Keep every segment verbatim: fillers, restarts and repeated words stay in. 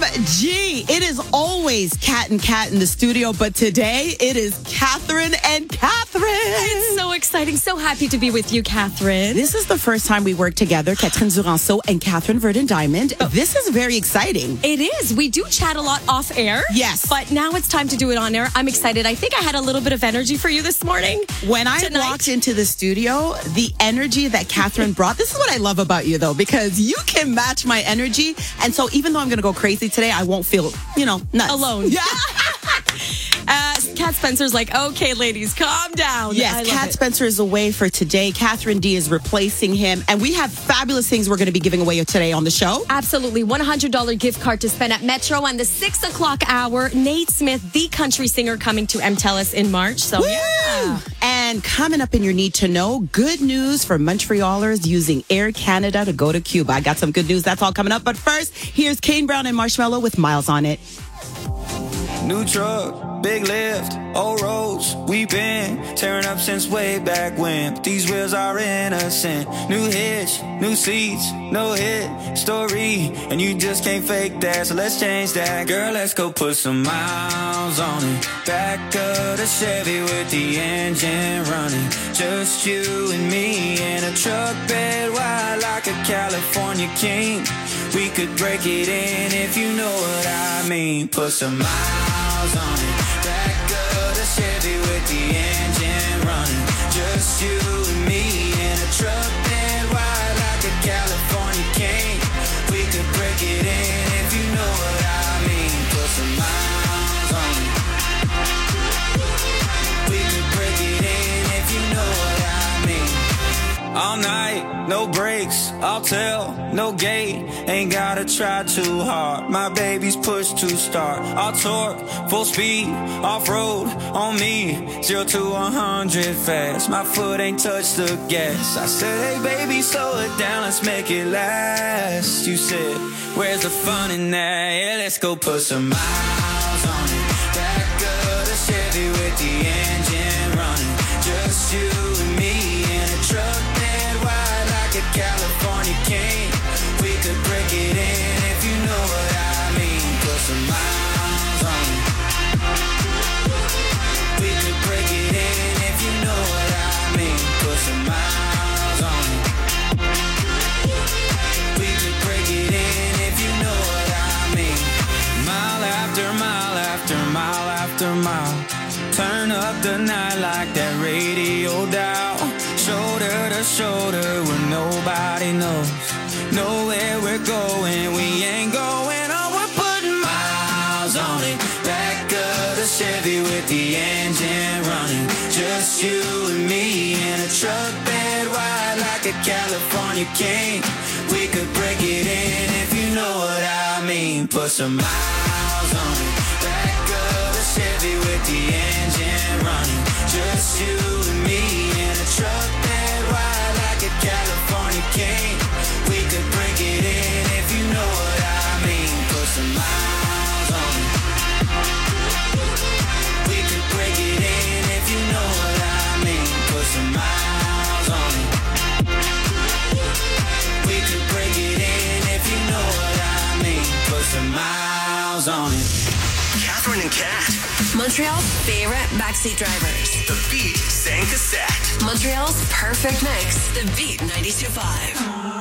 Gee, it is always Kat and Kat in the studio, but today it is Catherine and Catherine. It's so exciting. So happy to be with you, Catherine. This is the first time we work together, Catherine Duranceau and Catherine Verdun Diamond. Oh. This is very exciting. It is. We do chat a lot off air. Yes. But now it's time to do it on air. I'm excited. I think I had a little bit of energy for you this morning. When I tonight. walked into the studio, the energy that Catherine brought, this is what I love about you, though, because you can match my energy. And so even though I'm going to go crazy today, I won't feel, you know, nuts. Alone. Yeah. uh, Kat Spencer's like, okay, ladies, calm down. Yes, Kat Spencer is away for today. Catherine D is replacing him. And we have fabulous things we're going to be giving away today on the show. Absolutely. one hundred dollars gift card to spend at Metro and the six o'clock hour. Nate Smith, the country singer, coming to MTELUS in March. So, Woo! yeah. And coming up in your Need to Know, good news for Montrealers using Air Canada to go to Cuba. I got some good news. That's all coming up. But first, here's Kane Brown and Marshmello with Miles on It. New truck, big lift, old roads, we been tearing up since way back when. But these wheels are innocent. New hitch, new seats, no hit story, and you just can't fake that. So let's change that, girl. Let's go put some miles on it. Back of the Chevy with the engine running. Just you and me in a truck bed wide like a California king. We could break it in if you know what I mean. Put some miles on it. Back of the Chevy with the engine running. Just you and me in a truck bed wide like a California king. We could break it in if you know what I mean. Put some miles on it. We could break it in if you know what I mean. All night, no brakes, I'll tell, no gate. Ain't gotta try too hard. My baby's push to start. I'll torque, full speed, off-road on me. Zero to one hundred fast. My foot ain't touched the gas. I said, hey baby, slow it down, let's make it last. You said, where's the fun in that? Yeah, let's go put some miles on it. Back of the Chevy with the engine running. Just you and me in a truck bed wide like a California king. We could break it in if you know what I mean. Put some miles on it. We could break it in if you know what I mean. Put some miles on it. We could break it in if you know what I mean. Mile after mile after mile after mile. Turn up the night like that radio dial. Shoulder to shoulder where nobody knows. Know where we're going, we ain't going on. We're putting miles on it. Back of the Chevy with the engine running. Just you and me in a truck bed wide like a California king. We could break it in if you know what I mean. Put some miles on it. Back of the Chevy with the engine running. Just you and me in a truck bed wide like a California king. We could break it in if you know what I mean. Put some miles on it. We could break it in if you know what I mean. Put some miles on it. We could break it in if you know what I mean. Put some miles on it. Catherine and Kat. Montreal's favorite backseat drivers. The Beat Sang Cassette. Montreal's perfect mix. The Beat ninety-two point five.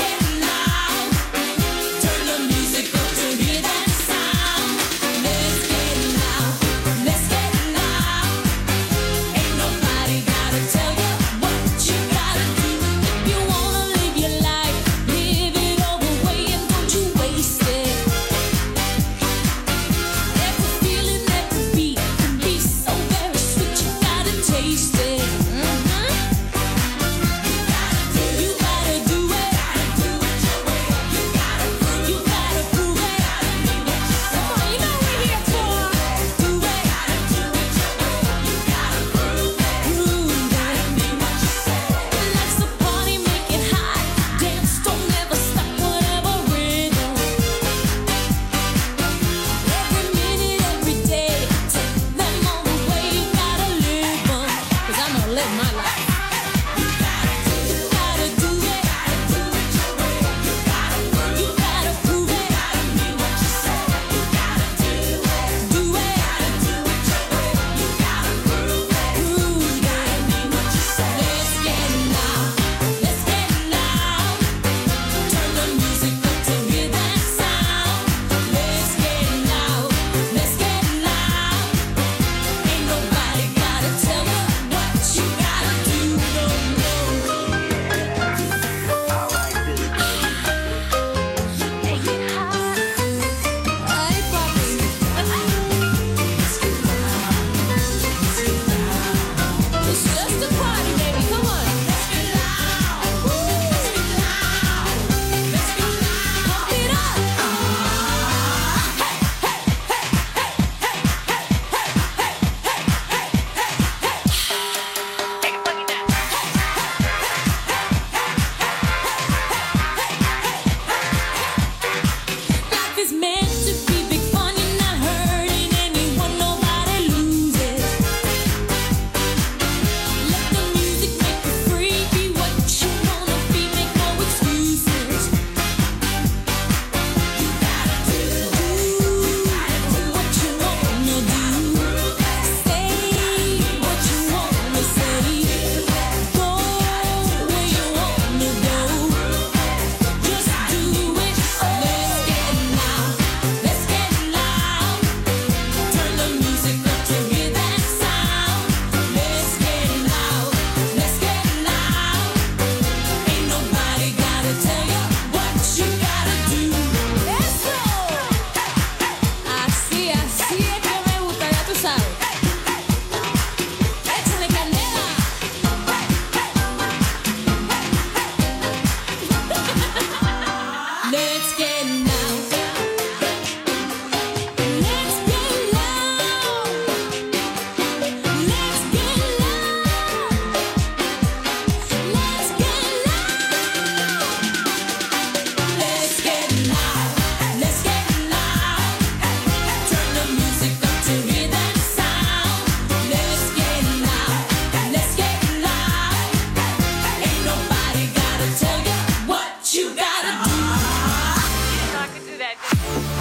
Let's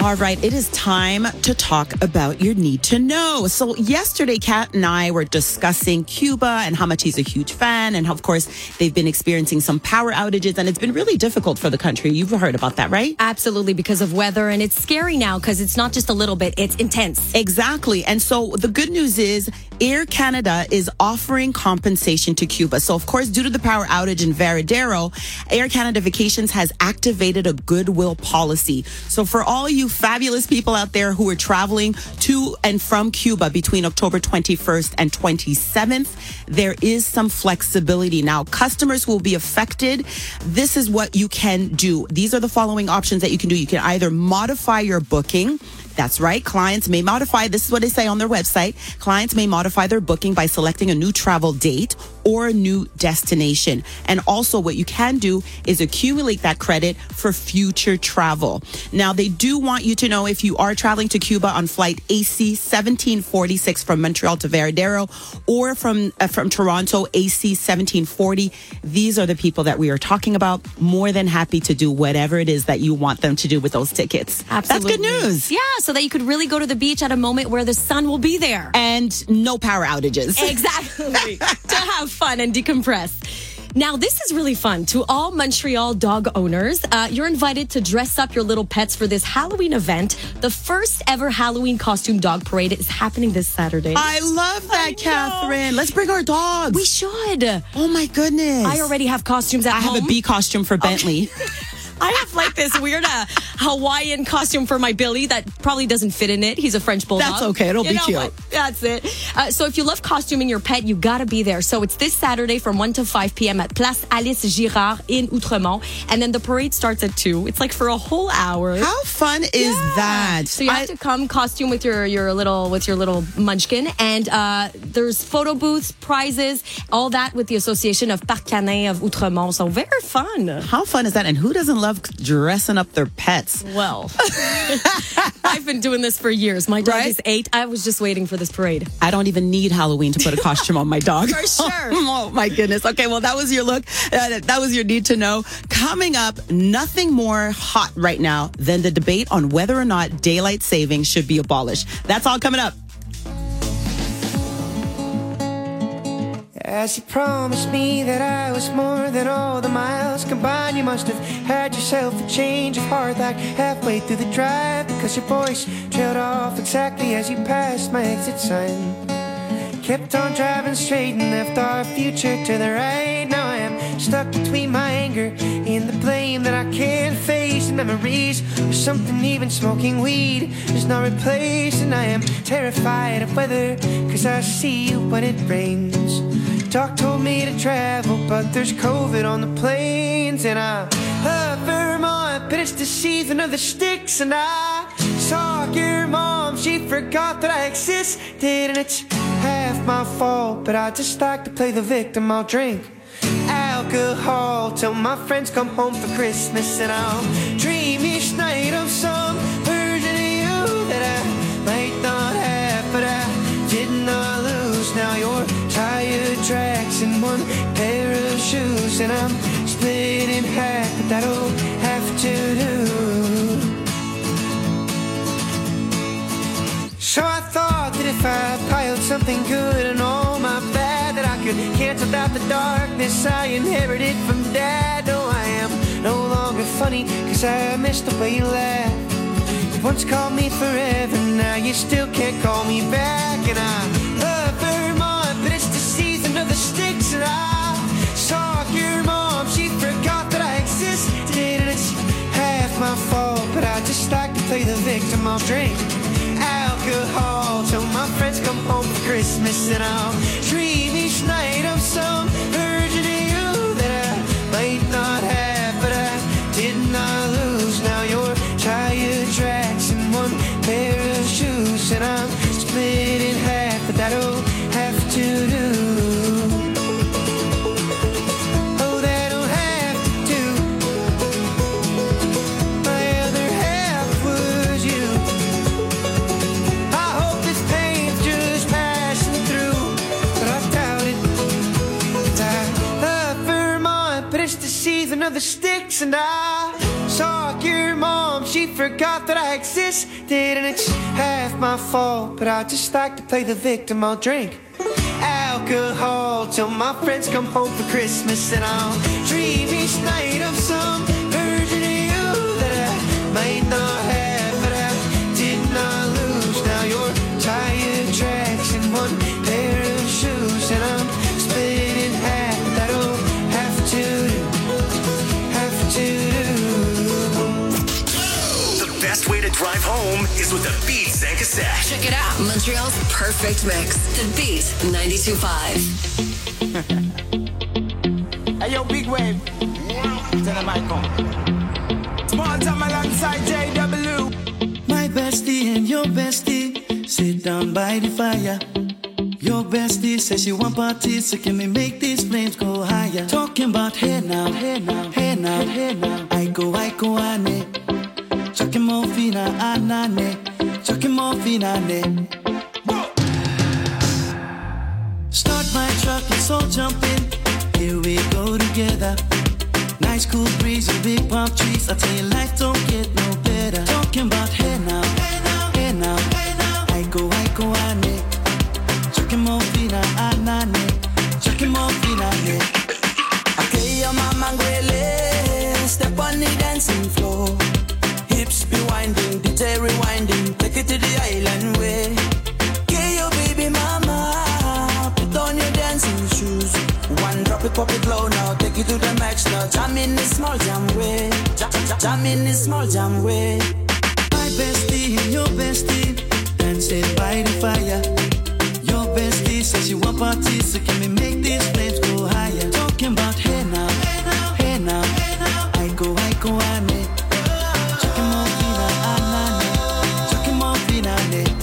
All right, it is time to talk about your need to know. So yesterday, Kat and I were discussing Cuba and how much he's a huge fan. And how, of course, they've been experiencing some power outages and it's been really difficult for the country. You've heard about that, right? Absolutely, because of weather. And it's scary now because it's not just a little bit, it's intense. Exactly. And so the good news is Air Canada is offering compensation to Cuba. So, of course, due to the power outage in Varadero, Air Canada Vacations has activated a goodwill policy. So for all you fabulous people out there who are traveling to and from Cuba between October twenty-first and twenty-seventh, there is some flexibility. Now, customers who will be affected, this is what you can do. These are the following options that you can do. You can either modify your booking. That's right. Clients may modify. This is what they say on their website. Clients may modify their booking by selecting a new travel date or a new destination. And also what you can do is accumulate that credit for future travel. Now, they do want you to know if you are traveling to Cuba on flight A C seventeen forty-six from Montreal to Varadero or from uh, from Toronto A C seventeen forty. These are the people that we are talking about. More than happy to do whatever it is that you want them to do with those tickets. Absolutely. That's good news. Yeah, so that you could really go to the beach at a moment where the sun will be there. And no power outages. Exactly. To have fun and decompress. Now, this is really fun. To all Montreal dog owners, uh, you're invited to dress up your little pets for this Halloween event. The first ever Halloween costume dog parade is happening this Saturday. I love that, I Catherine. Let's bring our dogs. We should. Oh, my goodness. I already have costumes at I home. have a bee costume for Bentley. I have like this weird uh, Hawaiian costume for my Billy that probably doesn't fit in it. He's a French bulldog. That's okay. It'll you be know cute. What? That's it. Uh, so if you love costuming your pet, you got to be there. So it's this Saturday from one to five p.m. at Place Alice Girard in Outremont. And then the parade starts at two. It's like for a whole hour. How fun is Yeah. that? So you have I- to come costume with your, your little with your little munchkin, and uh, there's photo booths, prizes, all that with the Association of Parc Canin of Outremont. So very fun. How fun is that? And who doesn't love dressing up their pets? Well, I've been doing this for years. My dog Right? is eight. I was just waiting for this parade. I don't even need Halloween to put a costume on my dog. For sure. Oh, my goodness. Okay, well, that was your look. Uh, that was your need to know. Coming up, nothing more hot right now than the debate on whether or not daylight savings should be abolished. That's all coming up. As you promised me that I was more than all the miles combined, you must have had yourself a change of heart like halfway through the drive, because your voice trailed off exactly as you passed my exit sign. Kept on driving straight and left our future to the right. Now I am stuck between my anger and the blame that I can't face, and memories of something even smoking weed is not replaced. And I am terrified of weather, cause I see you when it rains. Doc told me to travel, but there's COVID on the planes. And I love Vermont, but it's the season of the sticks. And I saw your mom, she forgot that I existed. And it's half my fault, but I just like to play the victim. I'll drink alcohol till my friends come home for Christmas. And I'll dream each night of some version of you that I might not have, but I did not lose. Now you're tired tracks and one pair of shoes, and I'm split in half, but that'll have to do. So I thought that if I piled something good and all my bad, that I could cancel out the darkness I inherited from Dad. No, I am no longer funny, cause I missed the way you laughed. You once called me forever, now you still can't call me back. And I love Vermont, but it's the season of the sticks. And I saw your mom, she forgot that I existed. And it's half my fault, but I just like to play the victim. I'll drink alcohol till my friends come home for Christmas. And I'll dream each night of some version of you that I might not have, but I did not lose. Now you're tired tracks and one pair of shoes, and I'm split in half, but that'll have to do. Oh, that'll have to do. My other half was you. I hope this pain's just passing through, but I doubt it. And I love Vermont, but it's the season of the sticks. And I saw your mom, she forgot that I existed, and it's half my fault, but I just like to play the victim. I'll drink alcohol till my friends come home for Christmas, and I'll dream each night of some version of you that I might not have, but I did not lose. Now you're tire tracks and one pair of shoes, and I'm split in half. That'll have to do, have to do. The best way to drive home is with the Beats and Cassette. Check it out. Montreal's perfect mix. The Beat ninety-two point five. Hey, yo, Big Wave. Tell them I come. Small time alongside J W. My bestie and your bestie sit down by the fire. Your bestie says she want parties, so can we make these flames go higher? Talking about hey now, hey now, hey now, hey now. I go, I go, ane. Chucking more fina, anane. Chucking more fina, ane. Start my truck, let's all jump in. Here we go together. Nice cool breeze and big palm trees. I tell you, life don't get no better. Talking about hey now, hey now, hey now, hey now. I go, I go, ane. Chucking more fina, anane. Chucking more fina, ane. Okay, your mama ngwele. Step on the dancing floor. Hips be winding, D J rewinding. Take it to the island way. Okay, your baby mama. Put on your dancing shoes. One drop it, pop it low now. Take it to the max now. Jam in the small jam way. Jam, jam, jam in the small jam way. My bestie and your bestie dancing by the fire. Your bestie says she want parties, so can we make these flames go higher? Talking about hey now, hey now, hey now, hey now. I go, I go, ane. Chucking more fina, anane. Chucking more fina, ane.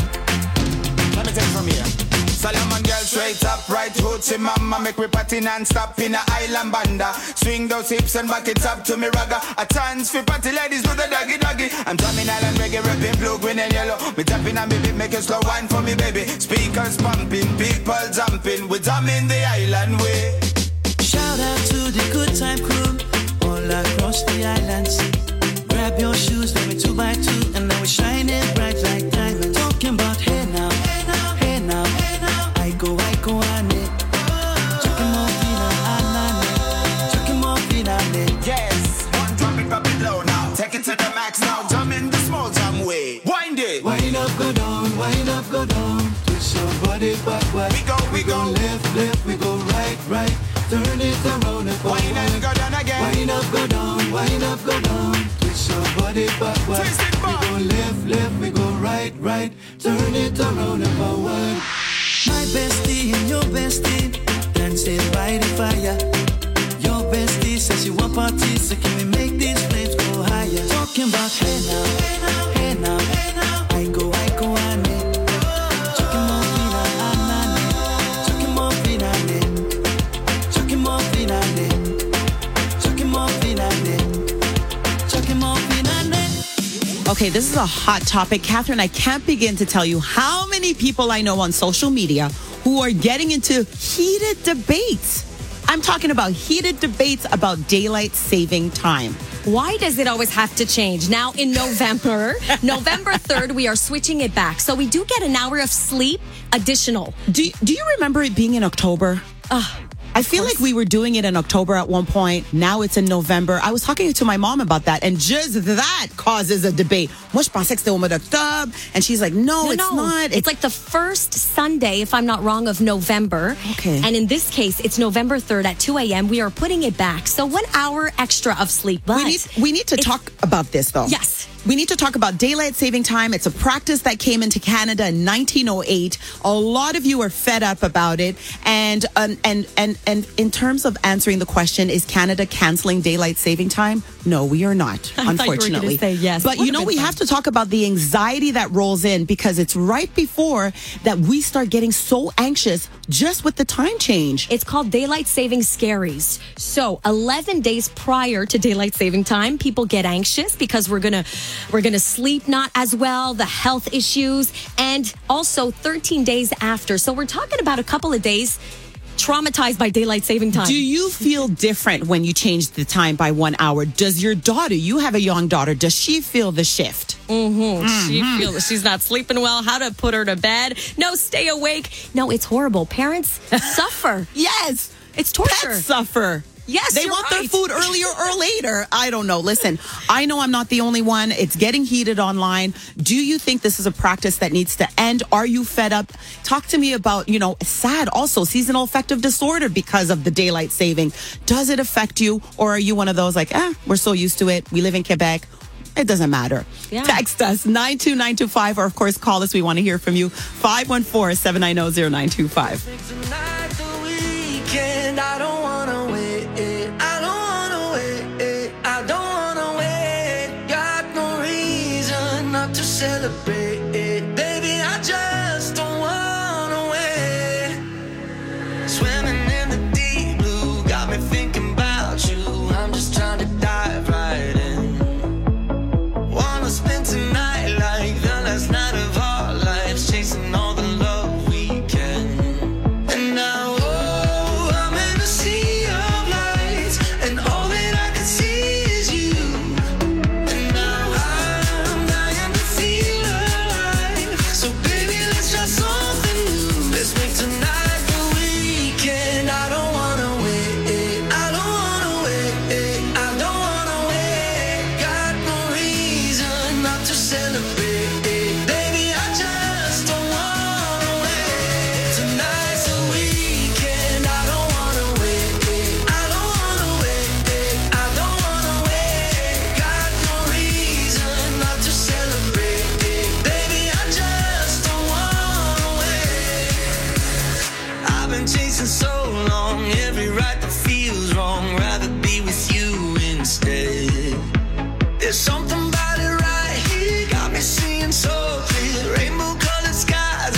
Let me take it from here. Solomon girl straight up, right hoochie mama. Make me party non-stop in a island banda. Swing those hips and back it up to me ragga. A chance for party ladies do the doggy doggy. I'm drumming island reggae, rapping blue, green and yellow. Me tapping on me beat, make a slow wine for me baby. Speakers pumping, people jumping. We drumming the island way. Shout out to the good time crew all across the islands. Grab your shoes, let me two by two, and now we're shining bright like diamonds. Talking about hey now, hey now, hey now, hey now. I go, I go, ane. Chucking more fina, anane. Chucking more fina, ane. Yes, one drop it, drop it low now. Take it to the max now. Jump in the small jam way. Wind it. Wind up, go down, wind up, go down. Twist your body backward. We go, we go. Left, left, we go right, right. Turn it around and forward. Wind and go down again. Wind up, go down, wind up, go down. Twist your body backward. Twist it back. We go left, left, we go right, right. Turn it around and forward. My bestie and your bestie dancing by the fire. Your bestie says she want parties, so can we make these flames go higher? Talking about hey now, hey now, hey now, hey now. I go, I go, ane. Chucking more fina, anane. Chucking more fina, ane. Chucking more fina, ane. Chucking more fina, ane. Chucking more fina, ane. Okay, this is a hot topic. Catherine, I can't begin to tell you how many people I know on social media who are getting into heated debates. I'm talking about heated debates about daylight saving time. Why does it always have to change? Now in November, November third, we are switching it back. So we do get an hour of sleep additional. Do, do you remember it being in October? Uh, I feel like we were doing it in October at one point. Now it's in November. I was talking to my mom about that, and just that causes a debate. Moi, je pensais que c'était au mois d'octobre. And she's like, no, No, it's no. not. It's, it's like the first Sunday, if I'm not wrong, of November. Okay. And in this case, it's November third at two a.m. We are putting it back. So one hour extra of sleep. But we need, we need to it's- talk about this, though. Yes. We need to talk about daylight saving time. It's a practice that came into Canada in nineteen oh eight. A lot of you are fed up about it. And um, and and and in terms of answering the question, is Canada canceling daylight saving time? No, we are not, I thought you were gonna unfortunately. say yes. But Would you know, have we been have to talk about the anxiety that rolls in, because it's right before that we start getting so anxious just with the time change. It's called daylight saving scaries. So eleven days prior to daylight saving time, people get anxious because we're gonna we're gonna sleep not as well, the health issues, and also thirteen days after. So we're talking about a couple of days traumatized by daylight saving time. Do you feel different when you change the time by one hour? Does your daughter, you have a young daughter, does she feel the shift? Mm-hmm. Mm-hmm. She feels she's not sleeping well. How to put her to bed? No, stay awake. No, it's horrible. Parents suffer. Yes. It's torture. Pets suffer. Yes, they you're want right. their food earlier or later. I don't know. Listen, I know I'm not the only one. It's getting heated online. Do you think this is a practice that needs to end? Are you fed up? Talk to me about, you know, SAD also, seasonal affective disorder because of the daylight saving. Does it affect you, or are you one of those like, ah, we're so used to it. We live in Quebec. It doesn't matter. Yeah. Text us nine two nine two five, or of course call us. We want to hear from you. five one four, seven nine zero, zero nine two five. Tonight the weekend, I don't wanna wait. I don't wanna wait. I don't wanna wait. Got no reason not to celebrate. Baby, I just don't wanna wait. Swimming in the deep blue, got me thinking about you. I'm just trying to dive right in. Wanna spend tonight like the last night of our lives, chasing all the love we can. And now, oh, I'm in a sea of lights, and all that I can see is you. And now I'm dying to feel alive. So baby, let's try something new. Let's make tonight the weekend. I don't wanna wait. I don't wanna wait. I don't wanna wait. Got no reason not to celebrate. Baby, I just don't wanna wait. Tonight's the weekend. I don't wanna wait. I don't wanna wait. I don't wanna wait. Got no reason not to celebrate. Baby, I just don't wanna wait. I've been chasing so long, every right that feels wrong. Rather be with you instead. There's something about it right here, got me seeing so clear. Rainbow colored skies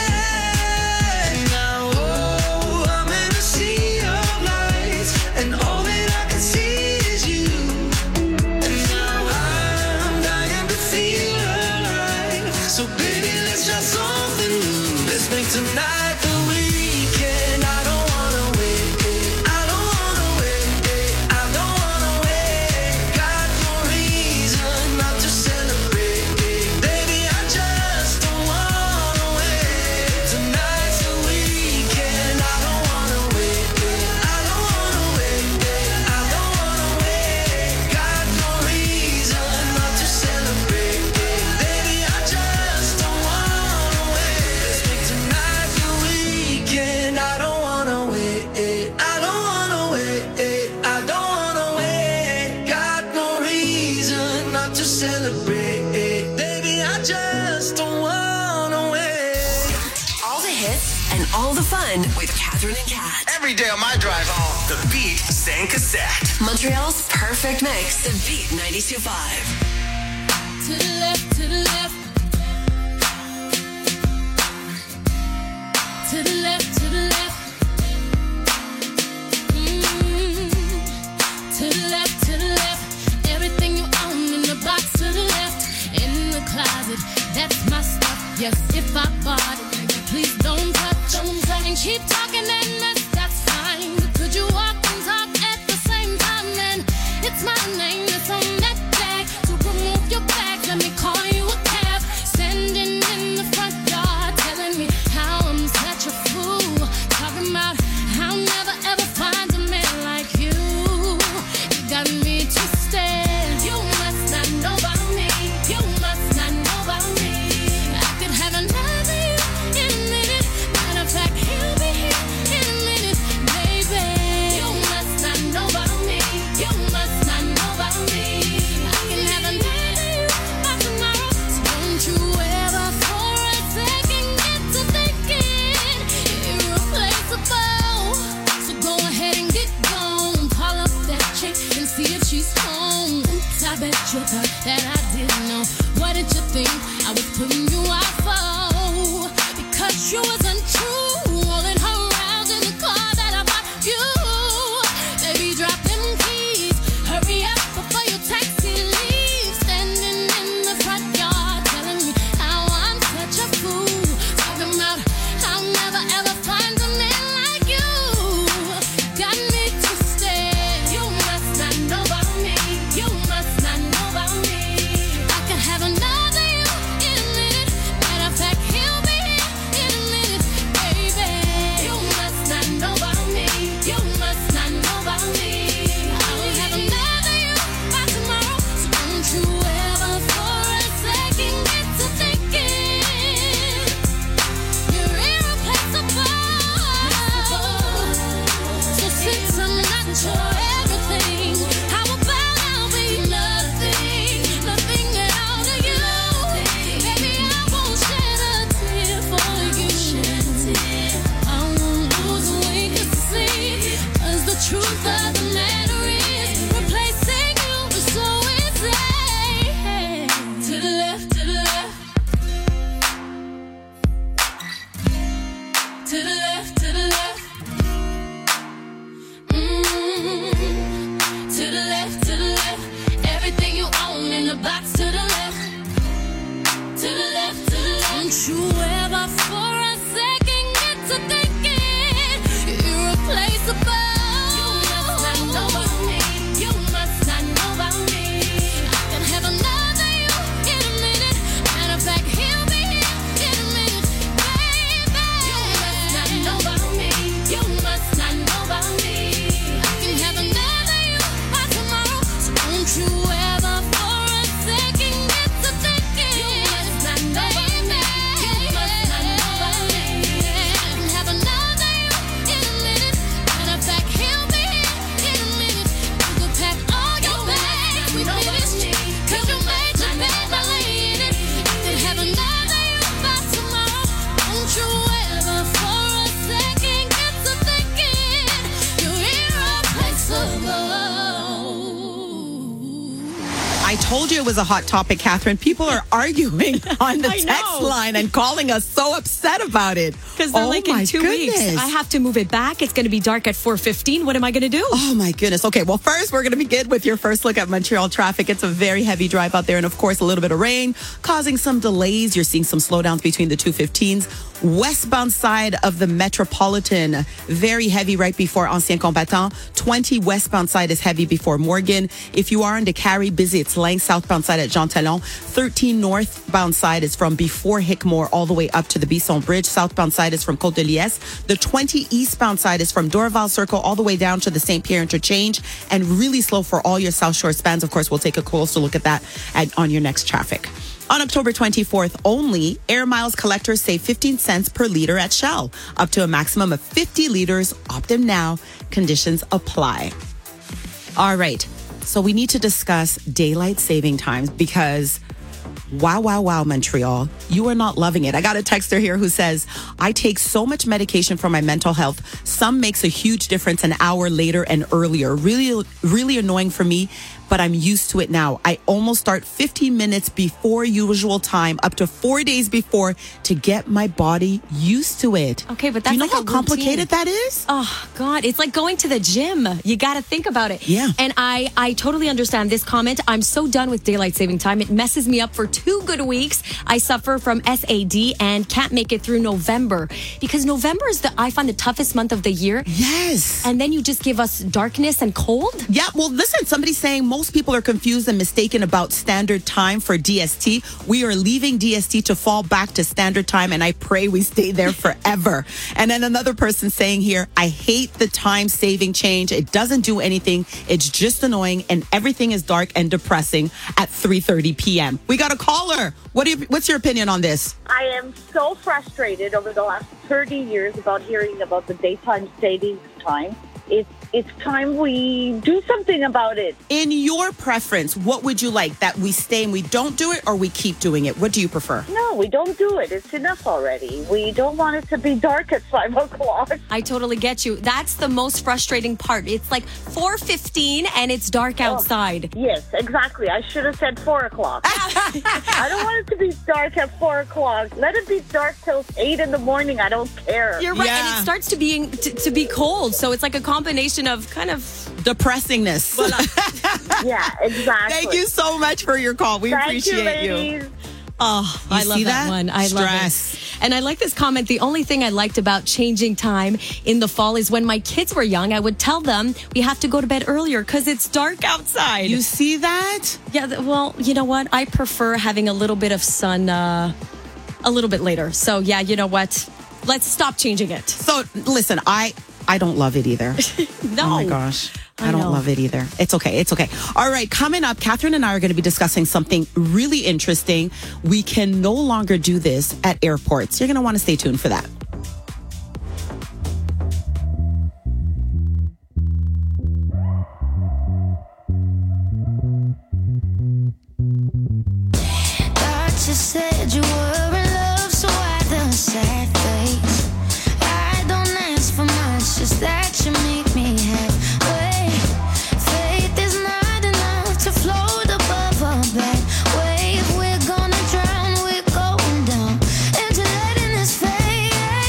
ahead. Now, oh, I'm in a sea of lights, and all that I can see is you. And now I'm dying to feel alive. So baby, let's try something new. Let's make tonight the weekend. I don't wanna wait. I don't wanna wait. I don't wanna wait. Got no reason not to celebrate. Baby, I just don't wanna wait. Tonight's the weekend. I don't wanna wait. I don't wanna wait. I don't wanna wait. Got no reason not to celebrate. Baby, I just don't wanna wait. Let's make tonight the weekend. I don't wanna wait. I don't wanna wait. I don't wanna wait. Got no reason not to celebrate. Baby, I just don't wanna wait. All the hits and all the fun with Catherine and Kat. Every day on my drive home, the Beat Saint Cassette. Montreal's perfect mix. The Beat ninety-two point five. To the left, to the left. To the left, to the left. Mm. To the left, to the left. Everything you own in the box to the left. In the closet, that's my stuff. Yes, if I bought it, please don't touch, don't touch. And keep talking and mess, that's fine. But could you walk and talk at the same time? Then it's my name that's on that tag. So remove your bag, let me call you a cab. Standing in the front yard, telling me how I'm such a fool. Talking about how I'll never ever find a man like you. You got me twisted. You must not know about me. You must not know about me. I could have another you in a minute. Matter of fact, he'll be here in a minute, baby. You to the left, to the left. Mm, to the left, to the left. Everything you own in the box to the left. To the left, to the left. Don't you ever for a second get to thinking you're irreplaceable. You must not know about me. You must not know about me. I can have another you in a minute. Matter of fact, he'll be here in a minute, baby. You must not know about me. You must not know about me. I can have another you by tomorrow. So don't you ever for a second get to thinking you must not know about me. You must not know about me. I can have another you in a minute. Matter of fact, he'll be here in a minute. You can pack all your bags with me. Cause you made your bed by laying it. I can have another you by tomorrow. Don't you ever for a second get to thinking you're irreplaceable. I told you it was a hot topic, Catherine. People are arguing on the I text know. line and calling us so upset about it. Because they're Oh like, my in two goodness. weeks, I have to move it back. It's going to be dark at four fifteen. What am I going to do? Oh my goodness. Okay, well, first we're going to begin with your first look at Montreal traffic. It's a very heavy drive out there, and of course, a little bit of rain causing some delays. You're seeing some slowdowns between the two fifteens. Westbound side of the Metropolitan, very heavy right before Ancien Combattant. twenty westbound side is heavy before Morgan. If you are into Carrie, busy, it's Lang. Southbound side at Jean Talon. thirteen northbound side is from before Hickmore all the way up to the Bisson Bridge. Southbound side is from Côte de Liesse. The twenty eastbound side is from Dorval Circle all the way down to the Saint Pierre interchange, and really slow for all your South Shore spans. Of course, we'll take a closer look at that at, on your next traffic. On October twenty-fourth only, Air Miles collectors save fifteen cents per liter at Shell, up to a maximum of fifty liters. Opt in now. Conditions apply. All right. So we need to discuss daylight saving times because wow, wow, wow, Montreal, you are not loving it. I got a texter here who says, I take so much medication for my mental health. Some makes a huge difference an hour later and earlier. Really, really annoying for me, but I'm used to it now. I almost start fifteen minutes before usual time, up to four days before, to get my body used to it. Okay, but Do you that's know like how a complicated routine. that is? Oh God, it's like going to the gym. You got to think about it. Yeah. And I, I totally understand this comment. I'm so done with daylight saving time. It messes me up for two good weeks. I suffer from S A D and can't make it through November because November is the, I find the toughest month of the year. Yes. And then you just give us darkness and cold. Yeah, well, listen, somebody's saying most people are confused and mistaken about standard time for D S T. We are leaving D S T to fall back to standard time, and I pray we stay there forever. And then another person saying here, I hate the time saving change. It doesn't do anything. It's just annoying, and everything is dark and depressing at three thirty p.m. We got a caller. What do you, what's your opinion on this? I am so frustrated over the last thirty years about hearing about the daytime savings time. It's it's time we do something about it. In your preference, what would you like? That we stay and we don't do it, or we keep doing it? What do you prefer? No, we don't do it. It's enough already. We don't want it to be dark at five o'clock. I totally get you. That's the most frustrating part. It's like four fifteen and it's dark outside. Oh, yes, exactly. I should have said four o'clock. I don't want it to be dark at four o'clock. Let it be dark till eight in the morning. I don't care. You're right. Yeah. And it starts to being to, to be cold. So it's like a combination of kind of Depressingness. Yeah, exactly. Thank you so much for your call. We Thank appreciate you, you. ladies. Oh, You I love see that, that? one. I Stress. love it. And I like this comment. The only thing I liked about changing time in the fall is when my kids were young, I would tell them we have to go to bed earlier because it's dark outside. You see that? yeah, th- well, you know what? I prefer having a little bit of sun uh, a little bit later. So, yeah, you know what? Let's stop changing it. So listen, I I don't love it either. No. Oh my gosh. I, I don't know. love it either. It's okay. It's okay. All right. Coming up, Catherine and I are going to be discussing something really interesting. We can no longer do this at airports. You're going to want to stay tuned for that. Thought you said you were in love, so why the sad face? I don't ask for much, just that you make me halfway. Faith is not enough to float above a bad wave. We're gonna drown, we're going down, and you're letting us fade.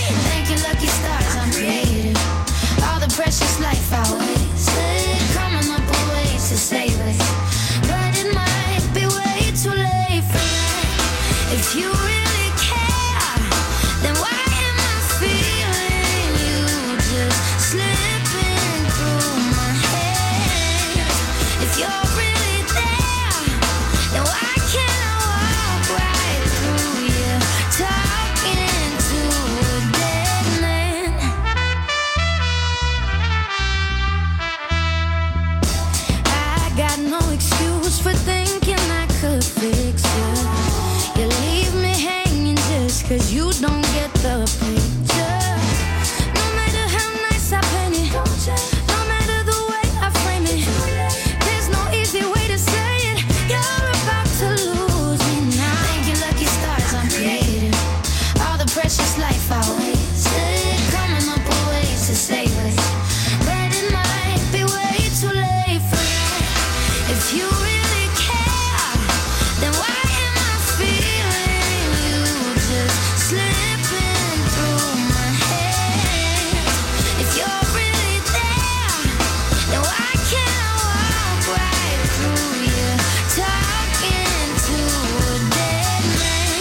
get the picture. No matter how nice I paint it, no matter the way I frame it, there's no easy way to say it. You're about to lose me now. Thank you, lucky stars, I'm creative. All the precious life I wasted, coming up with ways to save it. But it might be way too late for you. If you really care, then why am I feeling you just slipping through my hands? If you're really there, then why can't I walk right through you, talking to a dead man?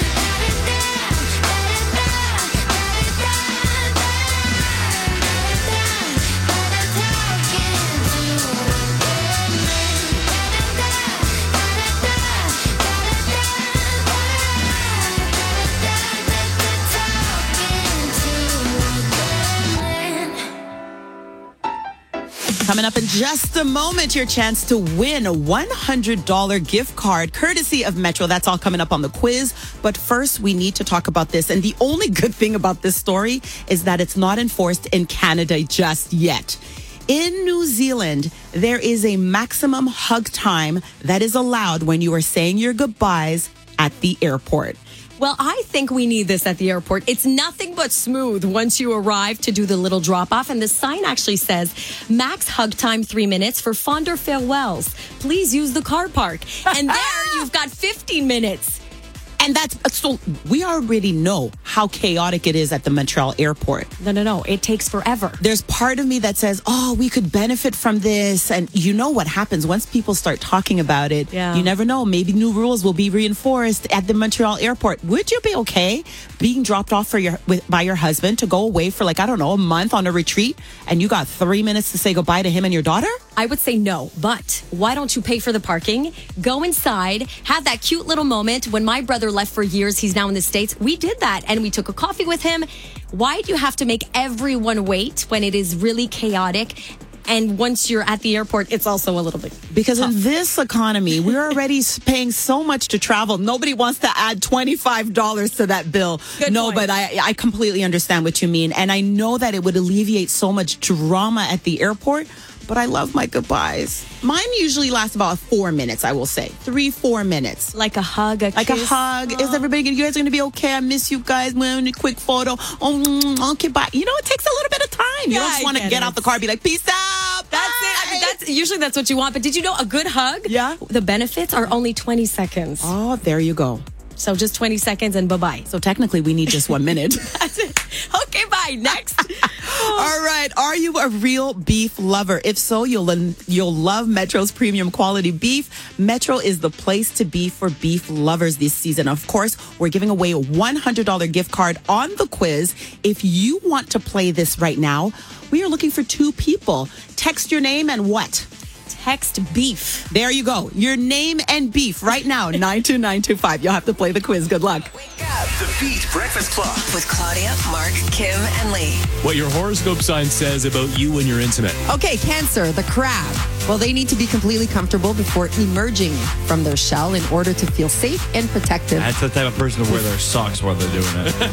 Coming up in just a moment, your chance to win a one hundred dollars gift card courtesy of Metro. That's all coming up on the quiz. But first, we need to talk about this. And the only good thing about this story is that it's not enforced in Canada just yet. In New Zealand, there is a maximum hug time that is allowed when you are saying your goodbyes at the airport. Well, I think we need this at the airport. It's nothing but smooth once you arrive to do the little drop off. And the sign actually says max hug time three minutes for fonder farewells. Please use the car park. And there you've got fifteen minutes. And that's so we already know how chaotic it is at the Montreal airport. No, no, no. It takes forever. There's part of me that says, oh, we could benefit from this. And you know what happens once people start talking about it. Yeah. You never know. Maybe new rules will be reinforced at the Montreal airport. Would you be okay being dropped off for your with, by your husband to go away for like, I don't know, a month on a retreat and you got three minutes to say goodbye to him and your daughter? I would say no, but why don't you pay for the parking, go inside, have that cute little moment. When my brother left for years, he's now in the States, we did that and we took a coffee with him. Why do you have to make everyone wait when it is really chaotic? And once you're at the airport, it's also a little bit Because tough. in this economy, we're already paying so much to travel. Nobody wants to add twenty-five dollars to that bill. Good no, point. but I, I completely understand what you mean. And I know that it would alleviate so much drama at the airport. But I love my goodbyes. Mine usually lasts about four minutes, I will say. Three, four minutes. Like a hug, a Like kiss. a hug. Is everybody gonna, you guys going to be okay? I miss you guys. Well, a quick photo. Oh, okay, bye. You know, it takes a little bit of time. You Yeah, don't I just want to get get it. out the car and be like, peace out. That's it. I mean, that's usually that's what you want. But did you know a good hug? Yeah. The benefits are only twenty seconds. Oh, there you go. So just twenty seconds and bye-bye. So technically, we need just one minute. That's it. Okay, bye. Next. All right. Are you a real beef lover? If so, you'll you'll love Metro's premium quality beef. Metro is the place to be for beef lovers this season. Of course, we're giving away a one hundred dollars gift card on the quiz. If you want to play this right now, we are looking for two people. Text your name and what? Text beef. There you go. Your name and beef right now, nine two nine two five. You'll have to play the quiz. Good luck. The Beat Breakfast Club. With Claudia, Mark, Kim, and Lee. What your horoscope sign says about you when you're intimate. Okay, Cancer, the crab. Well, they need to be completely comfortable before emerging from their shell in order to feel safe and protected. That's the type of person to wear their socks while they're doing it.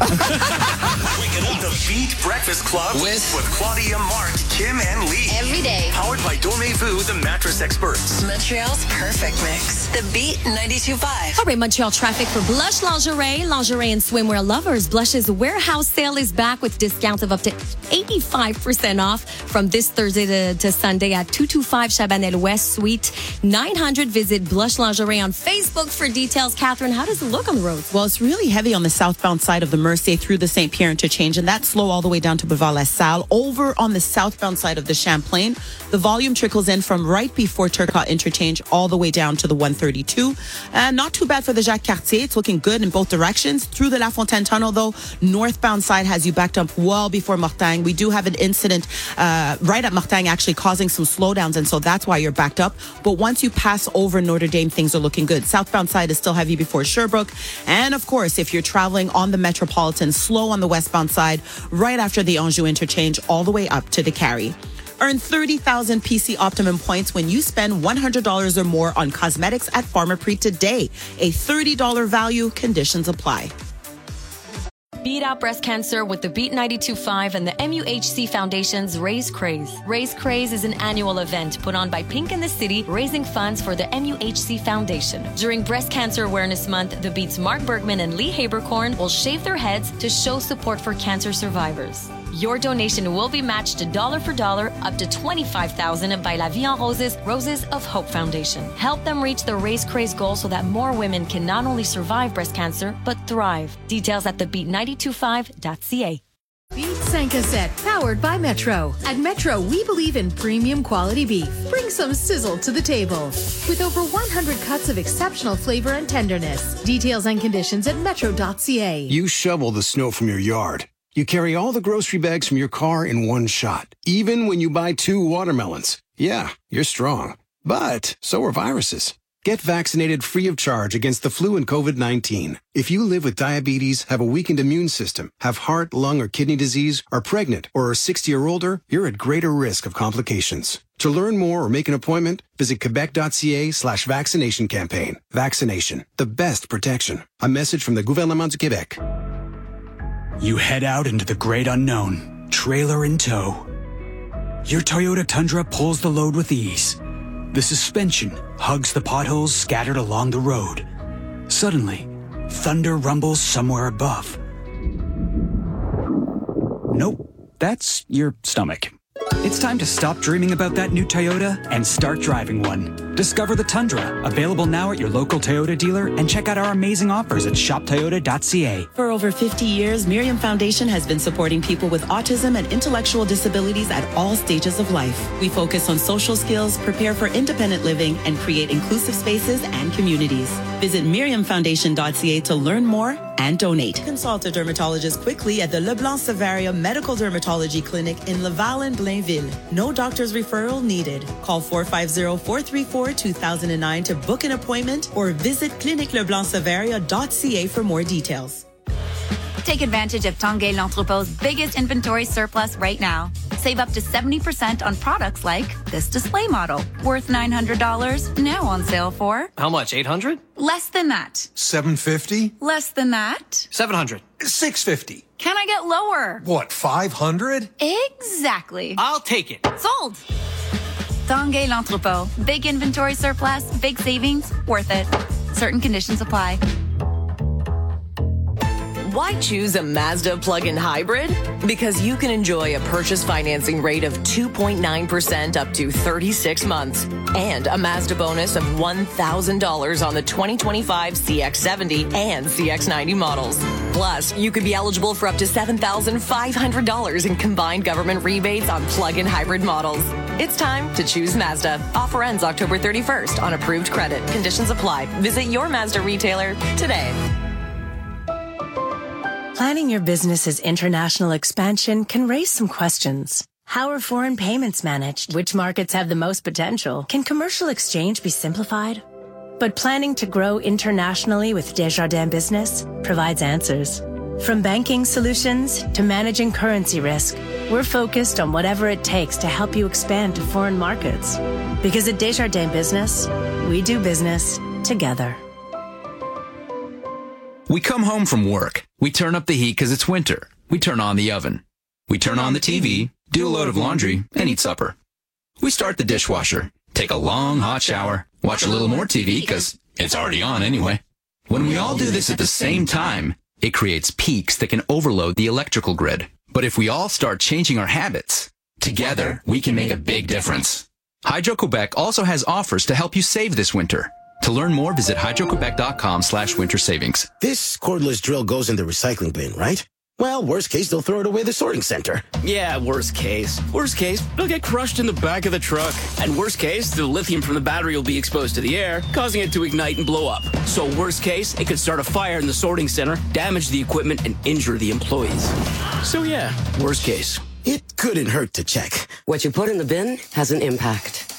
Waking up the Beat Breakfast Club with, with Claudia, Mark, Kim, and Lee. Every day. Powered by Dormez-vous, the mattress experts. Montreal's perfect mix. The Beat ninety-two point five. All right, Montreal traffic for Blush Lingerie. Lingerie and swimwear lovers. Blush's warehouse sale is back with discounts of up to eighty-five percent off from this Thursday to, to Sunday at two twenty-five Chabanel West, Suite nine hundred. Visit Blush Lingerie on Facebook for details. Catherine, how does it look on the roads? Well, it's really heavy on the southbound side of the Mercier through the Saint Pierre interchange, and that's slow all the way down to Boulevard La Salle. Over on the southbound side of the Champlain, the volume trickles in from right before Turcotte interchange all the way down to the one thirty-two. And not too bad for the Jacques Cartier. It's looking good in both directions. Through the La Fontaine Tunnel, though, northbound side has you backed up well before Mortagne. We do have an incident uh, right at Mortagne actually causing some slowdowns, and so that's why you're backed up. But once you pass over Notre Dame, things are looking good. Southbound side is still heavy before Sherbrooke. And of course, if you're traveling on the Metropolitan, slow on the westbound side, right after the Anjou interchange, all the way up to the Carry. Earn thirty thousand P C Optimum points when you spend one hundred dollars or more on cosmetics at Pharmaprix today. A thirty dollars value, conditions apply. Beat out breast cancer with the Beat ninety-two point five and the M U H C Foundation's Raise Craze. Raise Craze is an annual event put on by Pink in the City, raising funds for the M U H C Foundation. During Breast Cancer Awareness Month, the Beat's Mark Bergman and Lee Habercorn will shave their heads to show support for cancer survivors. Your donation will be matched dollar for dollar up to twenty-five thousand dollars by La Vie en Roses Roses of Hope Foundation. Help them reach the Raise Craze goal so that more women can not only survive breast cancer, but thrive. Details at the beat nine two five dot c a. Beat Sankaset, powered by Metro. At Metro, we believe in premium quality beef. Bring some sizzle to the table. With over one hundred cuts of exceptional flavor and tenderness. Details and conditions at metro dot c a. You shovel the snow from your yard. You carry all the grocery bags from your car in one shot. Even when you buy two watermelons. Yeah, you're strong. But so are viruses. Get vaccinated free of charge against the flu and COVID nineteen. If you live with diabetes, have a weakened immune system, have heart, lung, or kidney disease, are pregnant, or are sixty or older, you're at greater risk of complications. To learn more or make an appointment, visit quebec dot c a slash vaccination campaign. Vaccination, the best protection. A message from the Gouvernement du Québec. You head out into the great unknown, trailer in tow. Your Toyota Tundra pulls the load with ease. The suspension hugs the potholes scattered along the road. Suddenly, thunder rumbles somewhere above. Nope, that's your stomach. It's time to stop dreaming about that new Toyota and start driving one. Discover the Tundra, available now at your local Toyota dealer, and check out our amazing offers at shop toyota dot c a. For over fifty years, Miriam Foundation has been supporting people with autism and intellectual disabilities at all stages of life. We focus on social skills, prepare for independent living, and create inclusive spaces and communities. Visit miriam foundation dot c a to learn more and donate. Consult a dermatologist quickly at the Leblanc Savaria Medical Dermatology Clinic in Laval and Blainville. No doctor's referral needed. Call four five zero, four three four, two thousand nine to book an appointment or visit clinic leblanc savaria dot c a for more details. Take advantage of Tanguay L'Entrepo's biggest inventory surplus right now. Save up to seventy percent on products like this display model, worth nine hundred dollars, now on sale for... How much, eight hundred dollars? Less than that. seven fifty? Less than that. seven hundred dollars. six fifty. Can I get lower? What, five hundred? Exactly. I'll take it. Sold. Tanguay L'Entrepot. Big inventory surplus, big savings, worth it. Certain conditions apply. Why choose a Mazda plug-in hybrid? Because you can enjoy a purchase financing rate of two point nine percent up to thirty-six months and a Mazda bonus of one thousand dollars on the twenty twenty-five C X seventy and C X ninety models. Plus, you could be eligible for up to seven thousand five hundred dollars in combined government rebates on plug-in hybrid models. It's time to choose Mazda. Offer ends October thirty-first on approved credit. Conditions apply. Visit your Mazda retailer today. Planning your business's international expansion can raise some questions. How are foreign payments managed? Which markets have the most potential? Can commercial exchange be simplified? But planning to grow internationally with Desjardins Business provides answers. From banking solutions to managing currency risk, we're focused on whatever it takes to help you expand to foreign markets. Because at Desjardins Business, we do business together. We come home from work. We turn up the heat because it's winter. We turn on the oven. We turn on the T V, do a load of laundry, and eat supper. We start the dishwasher, take a long hot shower, watch a little more T V because it's already on anyway. When we all do this at the same time, it creates peaks that can overload the electrical grid. But if we all start changing our habits, together we can make a big difference. Hydro-Quebec also has offers to help you save this winter. To learn more, visit hydro quebec dot com slash winter savings. This cordless drill goes in the recycling bin, right? Well, worst case, they'll throw it away the sorting center. Yeah, worst case. Worst case, it'll get crushed in the back of the truck. And worst case, the lithium from the battery will be exposed to the air, causing it to ignite and blow up. So worst case, it could start a fire in the sorting center, damage the equipment, and injure the employees. So yeah, worst case. It couldn't hurt to check. What you put in the bin has an impact.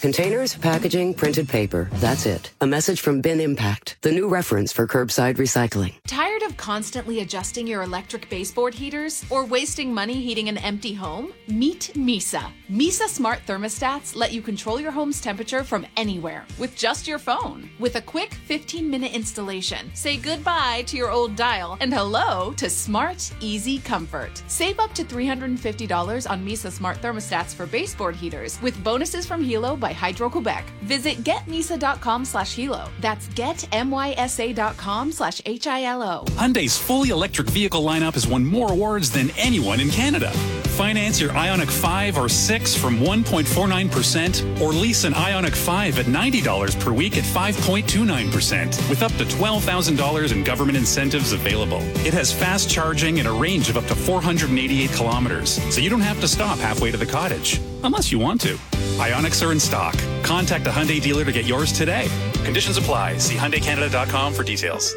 Containers, packaging, printed paper. That's it. A message from Bin Impact, the new reference for curbside recycling. Tired of constantly adjusting your electric baseboard heaters or wasting money heating an empty home? Meet Misa. Misa Smart Thermostats let you control your home's temperature from anywhere with just your phone. With a quick fifteen minute installation, say goodbye to your old dial and hello to smart, easy comfort. Save up to three hundred fifty dollars on Misa Smart Thermostats for baseboard heaters with bonuses from Hilo by Hydro-Quebec. Visit getmisa.com slash Hilo. That's getmysa.com slash H I L O. Hyundai's fully electric vehicle lineup has won more awards than anyone in Canada. Finance your Ioniq five or six from one point four nine percent or lease an Ioniq five at ninety dollars per week at five point two nine percent with up to twelve thousand dollars in government incentives available. It has fast charging and a range of up to four hundred eighty-eight kilometers, so you don't have to stop halfway to the cottage, unless you want to. Ioniqs are in stock. Contact a Hyundai dealer to get yours today. Conditions apply. See Hyundai Canada dot com for details.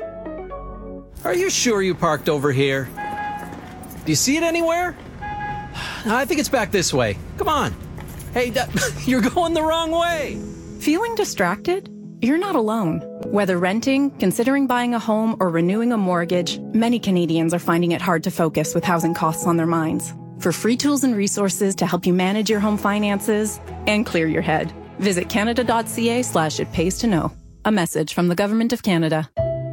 Are you sure you parked over here? Do you see it anywhere? I think it's back this way. Come on. Hey, d- you're going the wrong way. Feeling distracted? You're not alone. Whether renting, considering buying a home, or renewing a mortgage, many Canadians are finding it hard to focus with housing costs on their minds. For free tools and resources to help you manage your home finances and clear your head, visit canada.ca slash it pays to know. A message from the Government of Canada.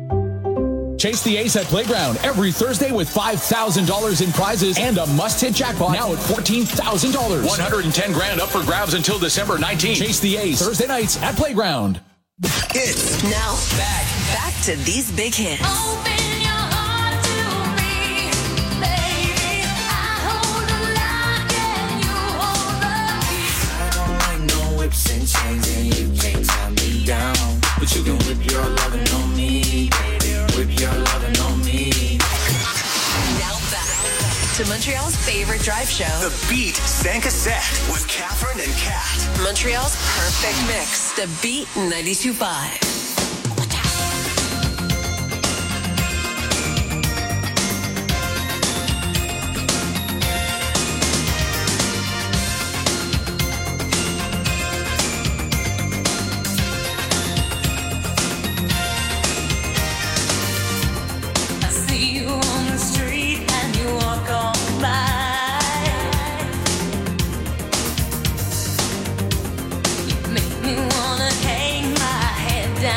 Chase the Ace at Playground every Thursday with five thousand dollars in prizes and a must-hit jackpot now at fourteen thousand dollars. one hundred ten grand up for grabs until December nineteenth. Chase the Ace Thursday nights at Playground. Hits. Now, back, back to these big hits. Open your heart to me, baby. I hold the line and you hold the key. I don't like no whips and chains and you can't tie me down. But you can whip your lovin' on me, baby. Whip your lovin' on me. Now back to Montreal's favorite drive show. The Beat Sank Cassette with Catherine and Kat. Montreal's perfect mix. The Beat ninety-two point five. Make me wanna hang my head down.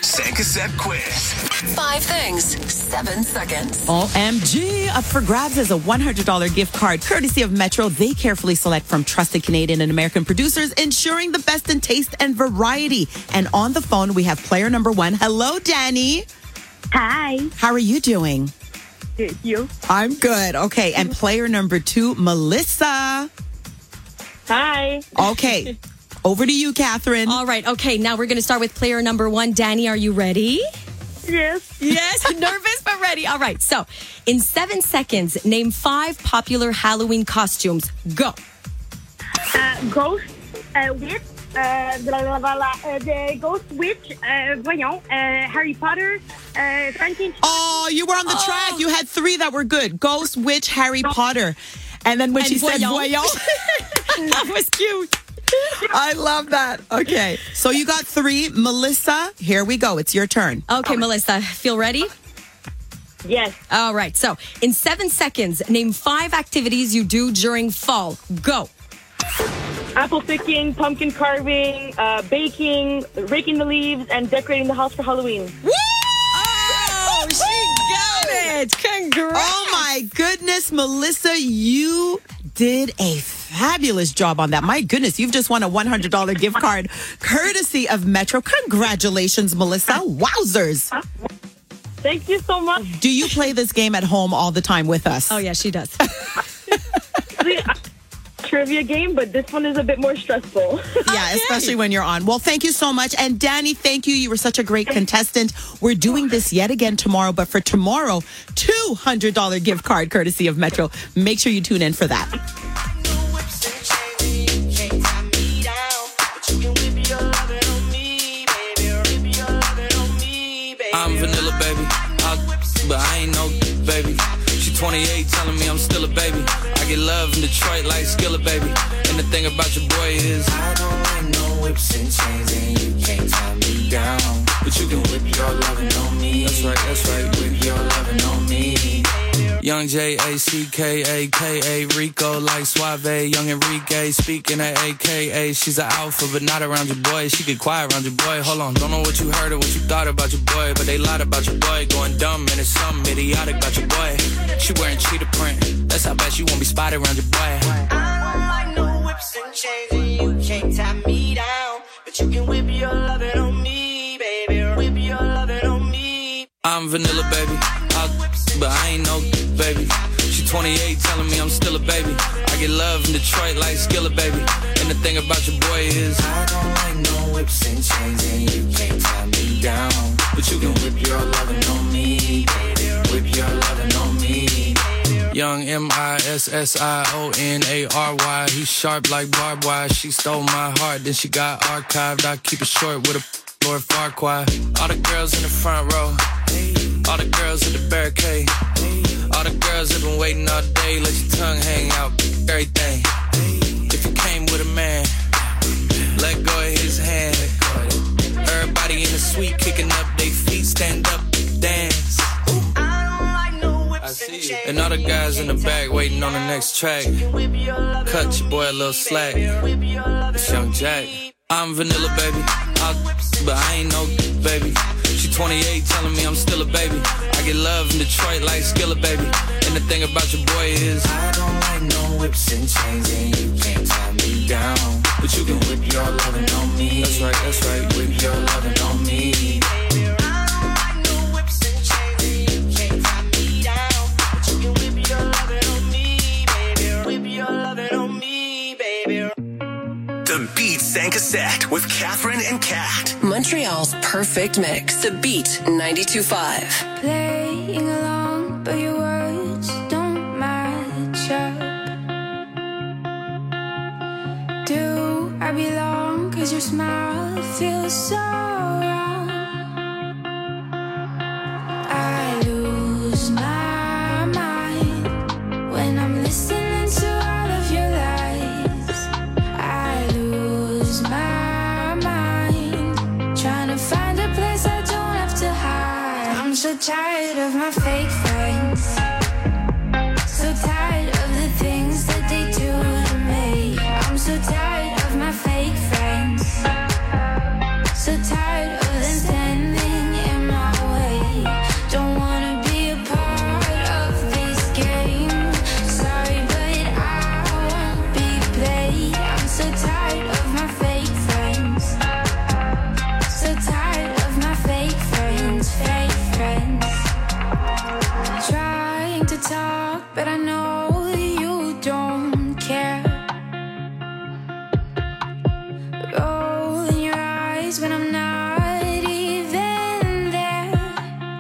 Sankaset quiz. Five things, seven seconds. O M G. Up for grabs is a one hundred dollars gift card courtesy of Metro. They carefully select from trusted Canadian and American producers, ensuring the best in taste and variety. And on the phone, we have player number one. Hello, Danny. Hi. How are you doing? Good. You? I'm good. Okay. And player number two, Melissa. Hi. Okay. Over to you, Catherine. All right. Okay. Now we're going to start with player number one. Danny, are you ready? Yes. Yes. Nervous, but ready. All right. So, in seven seconds, name five popular Halloween costumes. Go. Uh, ghost, uh, witch, uh, blah, blah, blah, blah, uh, the ghost witch, uh, voyons, uh, Harry Potter, uh, Frankenstein. Oh, you were on the Oh. track. You had three that were good. Ghost, witch, Harry Potter. And then when And she said voyons. voyons, that was cute. I love that. Okay. So you got three. Melissa, here we go. It's your turn. Okay, Melissa, feel ready? Yes. All right. So, in seven seconds, name five activities you do during fall. Go. Apple picking, pumpkin carving, uh, baking, raking the leaves, and decorating the house for Halloween. Woo! Oh, she got it. Congrats. Oh, my goodness, Melissa, you did a fabulous job on that. My goodness, you've just won a one hundred dollars gift card courtesy of Metro. Congratulations, Melissa. Wowzers. Thank you so much. Do you play this game at home all the time with us? Oh, yeah, she does. Trivia game, but this one is a bit more stressful. Yeah, especially when you're on. Well, thank you so much. And Danny, thank you. You were such a great contestant. We're doing this yet again tomorrow, but for tomorrow, two hundred dollars gift card courtesy of Metro. Make sure you tune in for that. I'm vanilla, baby. I, but I ain't no baby. She twenty-eight, telling me I'm still a baby. I get love in Detroit like Skillet, baby. And the thing about your boy is I don't like no whips and chains, and you can't tie me down. But you can whip your lovin' on me. That's right, that's right. Whip your lovin' on me. Young J A C K A K A Rico like Suave. Young Enrique speaking at A K A. She's an alpha, but not around your boy. She get quiet around your boy. Hold on, don't know what you heard or what you thought about your boy, but they lied about your boy. Going dumb and it's something idiotic about your boy. She wearing cheetah print. That's how bad she won't be spotted around your boy. I don't like no whips and chains, and you can't tie me down. But you can whip your lovin' on me, baby. Whip your lovin' on me. I'm vanilla, baby. I, but I ain't no baby. She twenty-eight, telling me I'm still a baby. I get love in Detroit like Skillet, baby. And the thing about your boy is I don't like no whips and chains, and you can't tie me down. But you can whip your lovin' on me, baby. Whip your lovin' on me. Young M I S S I O N A R Y. He's sharp like barbed wire. She stole my heart, then she got archived. I keep it short with a Lord Farquhar. All the girls in the front row. All the girls at the barricade. All the girls have been waiting all day. Let your tongue hang out, everything. If you came with a man, let go of his hand. Everybody in the suite kicking up their feet. Stand up, dance. I see you. And all the guys in the back waiting on the next track. Cut your boy a little slack. It's Young Jack. I'm vanilla, baby. I, but I ain't no baby. She twenty-eight, telling me I'm still a baby. I get love in Detroit like Skillet, baby. And the thing about your boy is I don't like no whips and chains, and you can't tie me down. But you can whip your lovin' on me. That's right, that's right. Whip your lovin' on me. The Beat Sankaset with Catherine and Kat. Montreal's perfect mix. The Beat ninety-two point five. Playing along, but your words don't match up. Do I belong? Cause your smile feels so wrong. I lose my mind when I'm listening to all of your lies. I lose my mind trying to find a place I don't have to hide. I'm so tired of my fake friends, so tired of the things that they do to me. I'm so tired of my fake friends, so tired of them standing days when I'm not even there.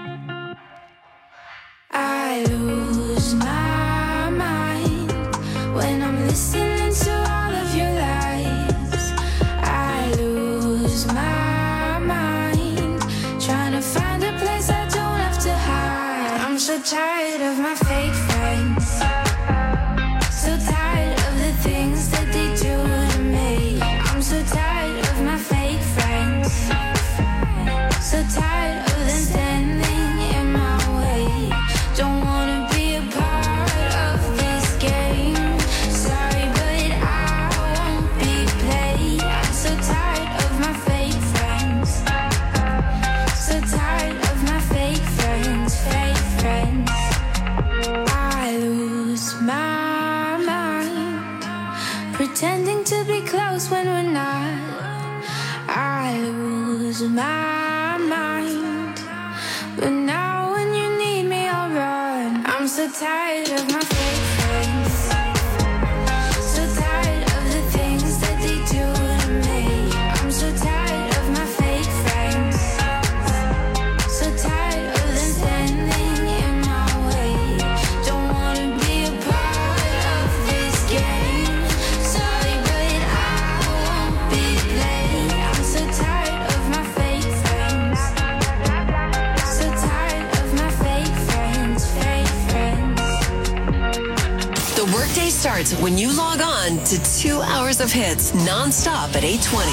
I lose my mind when I'm listening to all of your lies. I lose my mind trying to find a place I don't have to hide. I'm so tired of my fake friends, so tired of the things that they do to me. I'm so tired of my fake friends, so tired of them standing in my way. Don't wanna be a part of this game. Sorry, but I won't be played. I'm so tired of my fake friends, so tired of my fake friends, fake friends. I lose my mind, pretending to be close when we're not. I lose my mind, but now when you need me I'll run. I'm so tired of my fake friends, so tired of the things that they do to me. I'm so tired of my fake friends, so tired of them standing in my way. Don't wanna be a part of this game. Sorry, but I won't be played. I'm so tired of my fake friends, so tired of my fake friends, fake friends. The workday starts when you log on to two hours of hits nonstop at eight twenty.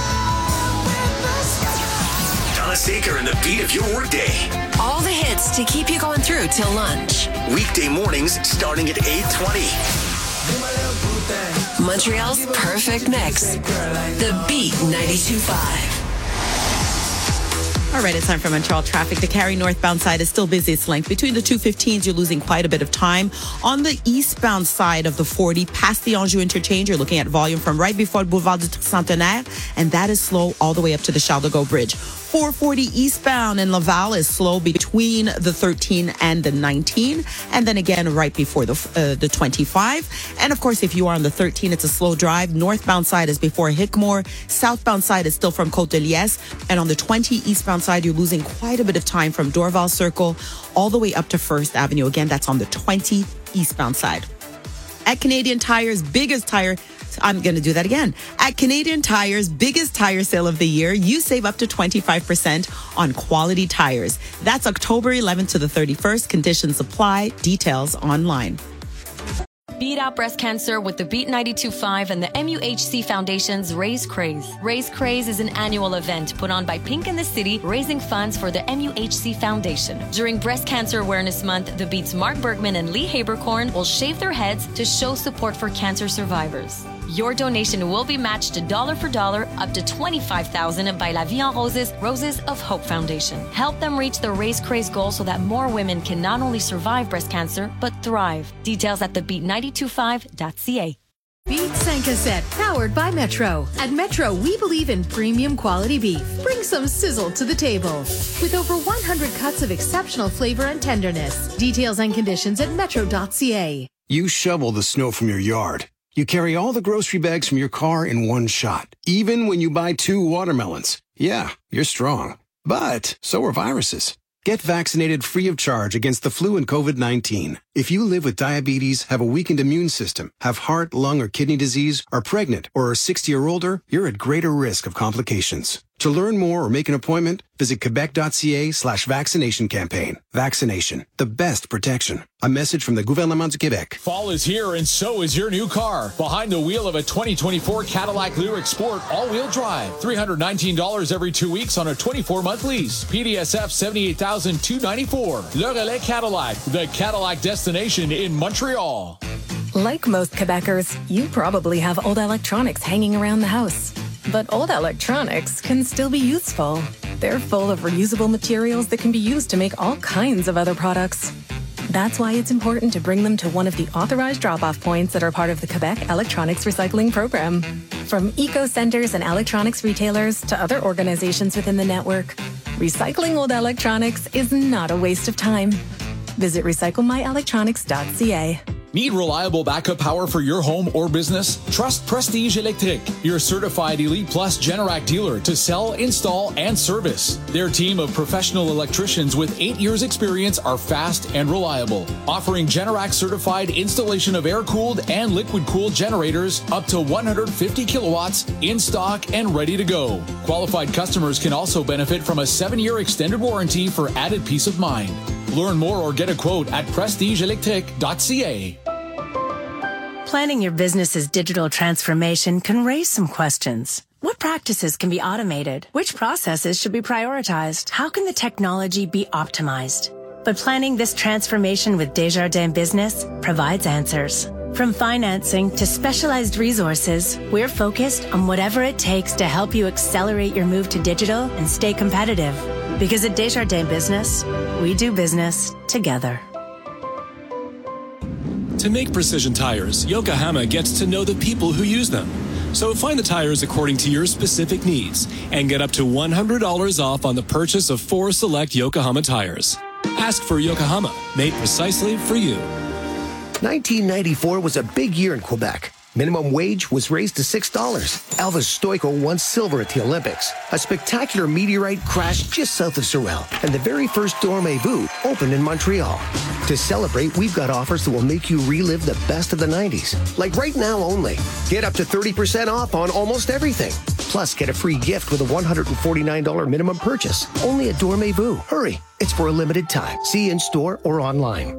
Donna Saker and the beat of your workday. All the hits to keep you going through till lunch. Weekday mornings starting at eight twenty. Montreal's perfect mix. The Beat ninety-two point five. All right, it's time for Montreal traffic. The Cary northbound side is still busy. Its length between the two fifteens, you're losing quite a bit of time. On the eastbound side of the forty, past the Anjou interchange, you're looking at volume from right before Boulevard du Tricentenaire, and that is slow all the way up to the Charles de Gaulle Bridge. four forty eastbound in Laval is slow between the thirteen and the nineteen, and then again right before the uh, the twenty-five. And of course, if you are on the thirteen, it's a slow drive. Northbound side is before Hickmore. Southbound side is still from Côte de Liesse. And on the twenty eastbound side, you're losing quite a bit of time from Dorval Circle all the way up to First Avenue. Again, that's on the twenty eastbound side. At Canadian Tire's biggest tire I'm going to do that again. At Canadian Tire's biggest tire sale of the year, you save up to twenty-five percent on quality tires. That's October eleventh to the thirty-first. Conditions apply. Details online. Beat out breast cancer with the Beat ninety-two point five and the M U H C Foundation's Raise Craze. Raise Craze is an annual event put on by Pink in the City, raising funds for the M U H C Foundation. During Breast Cancer Awareness Month, the Beat's Mark Bergman and Lee Habercorn will shave their heads to show support for cancer survivors. Your donation will be matched dollar for dollar up to twenty-five thousand dollars by La Vie en Roses, Roses of Hope Foundation. Help them reach the Raise Craze goal so that more women can not only survive breast cancer, but thrive. Details at the beat nine two five dot c a. Beat cinq à sept, powered by Metro. At Metro, we believe in premium quality beef. Bring some sizzle to the table. With over one hundred cuts of exceptional flavor and tenderness. Details and conditions at metro dot c a. You shovel the snow from your yard. You carry all the grocery bags from your car in one shot, even when you buy two watermelons. Yeah, you're strong. But so are viruses. Get vaccinated free of charge against the flu and COVID nineteen. If you live with diabetes, have a weakened immune system, have heart, lung, or kidney disease, are pregnant, or are sixty or older, you're at greater risk of complications. To learn more or make an appointment, visit quebec dot c a slash vaccination campaign. Vaccination, the best protection. A message from the Gouvernement du Québec. Fall is here and so is your new car. Behind the wheel of a twenty twenty-four Cadillac Lyriq Sport all-wheel drive. three hundred nineteen dollars every two weeks on a twenty-four month lease. P D S F seventy-eight thousand two hundred ninety-four dollars. Le Relais Cadillac, the Cadillac destination in Montreal. Like most Quebecers, you probably have old electronics hanging around the house. But old electronics can still be useful. They're full of reusable materials that can be used to make all kinds of other products. That's why it's important to bring them to one of the authorized drop-off points that are part of the Quebec Electronics Recycling Program. From eco-centers and electronics retailers to other organizations within the network, recycling old electronics is not a waste of time. Visit recycle my electronics dot c a. Need reliable backup power for your home or business? Trust Prestige Electric, your certified Elite Plus Generac dealer to sell, install, and service. Their team of professional electricians with eight years experience are fast and reliable, offering Generac certified installation of air-cooled and liquid-cooled generators up to one hundred fifty kilowatts in stock and ready to go. Qualified customers can also benefit from a seven-year extended warranty for added peace of mind. Learn more or get a quote at prestige electric dot c a. Planning your business's digital transformation can raise some questions. What practices can be automated? Which processes should be prioritized? How can the technology be optimized? But planning this transformation with Desjardins Business provides answers. From financing to specialized resources, we're focused on whatever it takes to help you accelerate your move to digital and stay competitive. Because at Desjardins Business, we do business together. To make precision tires, Yokohama gets to know the people who use them. So find the tires according to your specific needs and get up to one hundred dollars off on the purchase of four select Yokohama tires. Ask for Yokohama, made precisely for you. nineteen ninety-four was a big year in Quebec. Minimum wage was raised to six dollars. Elvis Stoico won silver at the Olympics. A spectacular meteorite crashed just south of Sorel, and the very first Dormez-vous opened in Montreal. To celebrate, we've got offers that will make you relive the best of the nineties. Like right now only. Get up to thirty percent off on almost everything. Plus, get a free gift with a one hundred forty-nine dollars minimum purchase. Only at Dormez-vous. Hurry, it's for a limited time. See in store or online.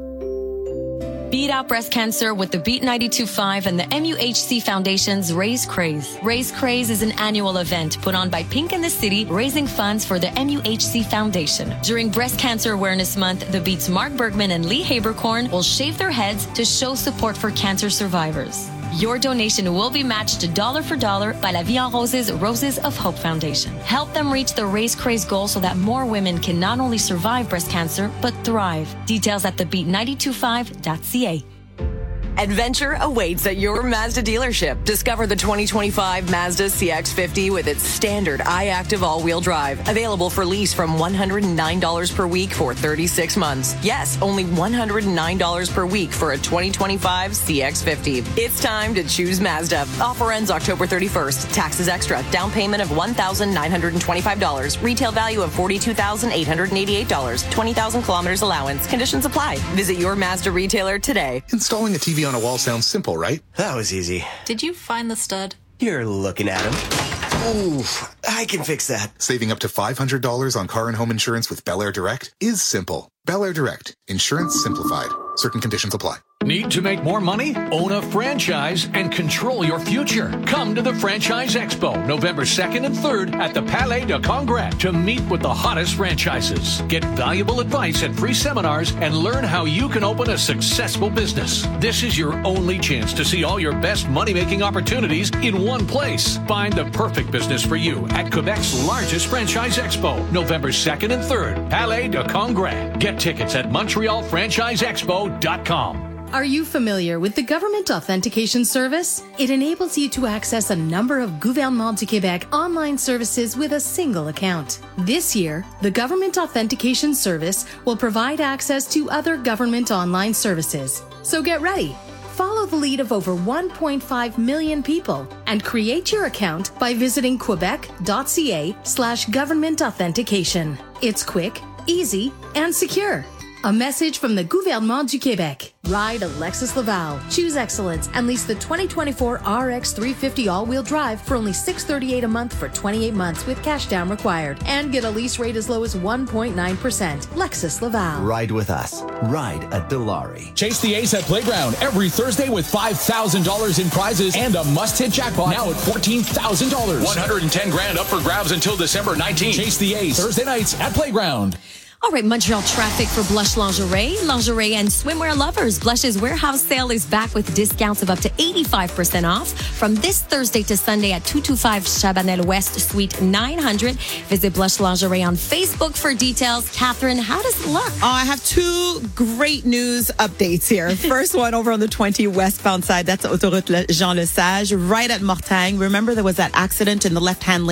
Beat out breast cancer with the Beat ninety-two point five and the M U H C Foundation's Raise Craze. Raise Craze is an annual event put on by Pink in the City, raising funds for the M U H C Foundation. During Breast Cancer Awareness Month, the Beat's Mark Bergman and Lee Habercorn will shave their heads to show support for cancer survivors. Your donation will be matched dollar for dollar by La Vie en Rose's Roses of Hope Foundation. Help them reach the Raise Craze goal so that more women can not only survive breast cancer, but thrive. Details at the beat nine two five dot c a. Adventure awaits at your Mazda dealership. Discover the twenty twenty-five Mazda C X fifty with its standard iActive all-wheel drive. Available for lease from one hundred nine dollars per week for thirty-six months. Yes, only one hundred nine dollars per week for a twenty twenty-five C X fifty. It's time to choose Mazda. Offer ends October thirty-first. Taxes extra. Down payment of one thousand nine hundred twenty-five dollars. Retail value of forty-two thousand eight hundred eighty-eight dollars. twenty thousand kilometers allowance. Conditions apply. Visit your Mazda retailer today. Installing a T V on a wall sounds simple, right? That was easy. Did you find the stud? You're looking at him. Ooh, I can fix that. Saving up to five hundred dollars on car and home insurance with Bel Air Direct is simple. Bel Air Direct. Insurance simplified. Certain conditions apply. Need to make more money? Own a franchise and control your future. Come to the Franchise Expo, November second and third at the Palais de Congrès to meet with the hottest franchises. Get valuable advice and free seminars and learn how you can open a successful business. This is your only chance to see all your best money-making opportunities in one place. Find the perfect business for you at Quebec's largest Franchise Expo, November second and third, Palais de Congrès. Get tickets at montreal franchise expo dot com. Are you familiar with the Government Authentication Service? It enables you to access a number of Gouvernement du Québec online services with a single account. This year, the Government Authentication Service will provide access to other government online services. So get ready. Follow the lead of over one point five million people and create your account by visiting quebec.ca slash government authentication. It's quick, easy, and secure. A message from the Gouvernement du Québec. Ride a Lexus Laval. Choose excellence and lease the twenty twenty-four R X three fifty all-wheel drive for only six hundred thirty-eight dollars a month for twenty-eight months with cash down required. And get a lease rate as low as one point nine percent. Lexus Laval. Ride with us. Ride at Dilawri. Chase the Ace at Playground every Thursday with five thousand dollars in prizes and a must-hit jackpot now at fourteen thousand dollars. one hundred ten grand up for grabs until December nineteenth. Chase the Ace. Thursday nights at Playground. All right, Montreal traffic for Blush Lingerie. Lingerie and swimwear lovers. Blush's warehouse sale is back with discounts of up to eighty-five percent off from this Thursday to Sunday at two twenty-five Chabanel West, Suite nine hundred. Visit Blush Lingerie on Facebook for details. Catherine, how does it look? Oh, I have two great news updates here. First one over on the twenty westbound side. That's Autoroute Jean Lesage, right at Mortagne. Remember there was that accident in the left-hand lane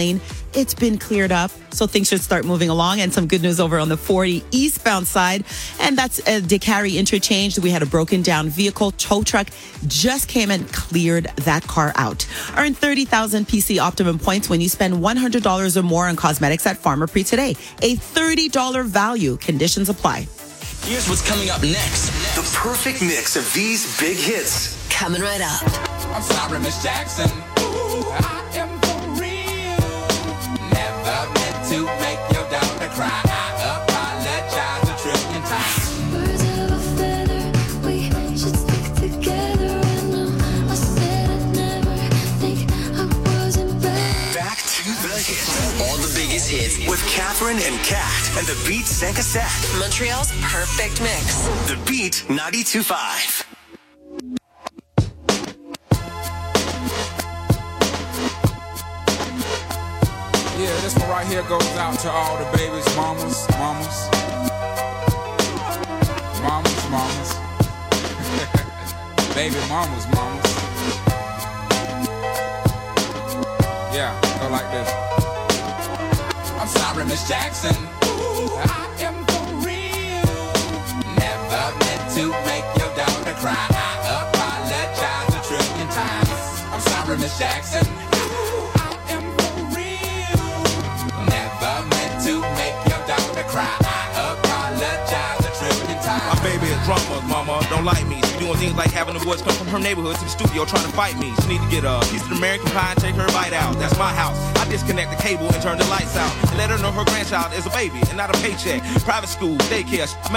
it's been cleared up, so things should start moving along. And some good news over on the forty eastbound side, and that's uh, DeCarry Interchange. We had a broken down vehicle. Tow truck just came and cleared that car out. Earn thirty thousand P C Optimum points when you spend one hundred dollars or more on cosmetics at Pharmaprix today. A thirty dollars value. Conditions apply. Here's what's coming up next. The perfect mix of these big hits. Coming right up. I'm sorry, Miss Jackson. Ooh, I am for real. Never meant to make your daughter cry. I apologize a trillion times. Birds of a feather, we should stick together. I know I said I'd never think I wasn't bad. Back to the hits. All the biggest hits with Catherine and Kat and the Beat cinq à sept. Montreal's perfect mix. The Beat ninety-two point five. Yeah, this one right here goes out to all the babies, mamas, mamas, mamas, mamas, baby mamas, mamas. Yeah, go like this. I'm sorry, Miss Jackson. Ooh, I am for real. Never meant to make your daughter cry. I apologize a trillion times. I'm sorry, Miss Jackson. Cry. I apologize a trillion times. My baby is drama, mama, don't like me. She doing things like having the boys come from her neighborhood to the studio trying to fight me. She need to get a piece of the American pie and take her bite out. That's my house. I disconnect the cable and turn the lights out. And let her know her grandchild is a baby and not a paycheck. Private school, daycare.